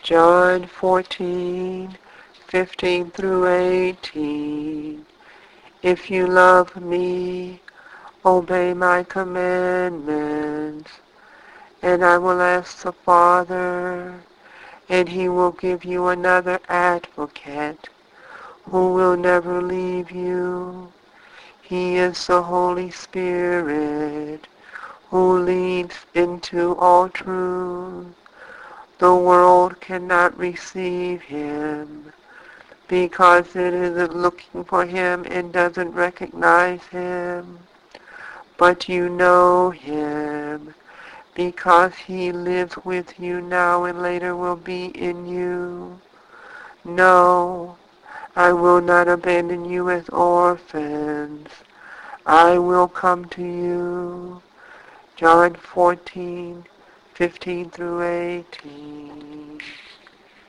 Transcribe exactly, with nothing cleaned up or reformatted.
John fourteen, fifteen through eighteen. If you love me, obey my commandments, and I will ask the Father, and he will give you another advocate who will never leave you. He is the Holy Spirit who leads into all truth. The world cannot receive him because it is looking for him and doesn't recognize him. But you know him because he lives with you now and later will be in you. No, I will not abandon you as orphans. I will come to you. John fourteen, fifteen through eighteen.